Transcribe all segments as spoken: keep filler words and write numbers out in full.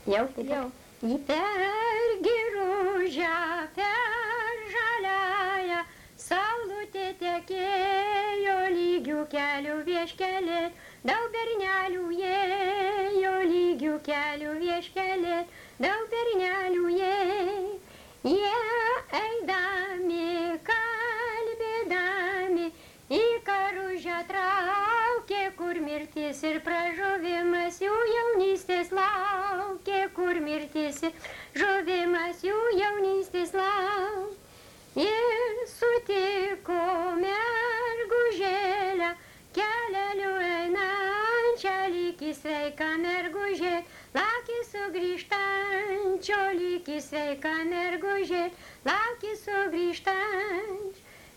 Jau, Jau. Į per giružę, per žaliąją, saulutė tekėjo lygių kelių vieškelėt, daug bernelių ėjo lygių kelių vieškelėt, daug bernelių ėjo. Jie eidami, kalbėdami, į karužę traukė, kur mirtis ir pražuvimas jų jaunystės laukė, kur mirtis ir žuvimas jų jaunystės laukė. Ir sutiko mergužėlę, keleliu einančią, lyg į sveiką mergužėlę, lauki sugrįžtančio, lyg į sveiką mergužėlę, lauki sugrįžtančio.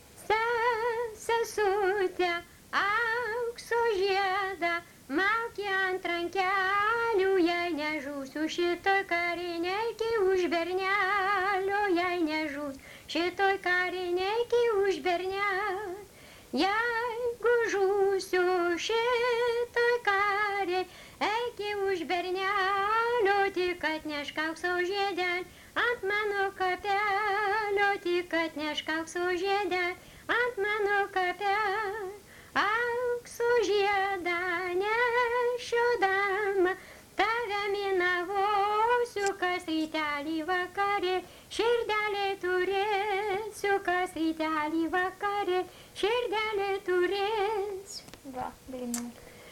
Sesutė aukso žiedą mauki ant rankelių, jei nežūsiu šitoj karineiki už bernelio, jei nežūsiu šitoj karineiki už bernelio. Jeigu žūsiu šitoj karineiki už bernelio, tik atnešk aukso žiedelį ant mano kapelio, tik atnešk aukso žiedelį ant mano kapelio. Aukso žiedą nešiodama, tave minavosiu, kas rytelį vakarė, širdelė turėsiu, kas rytelį vakarė, širdelė turėsiu. Va, блин.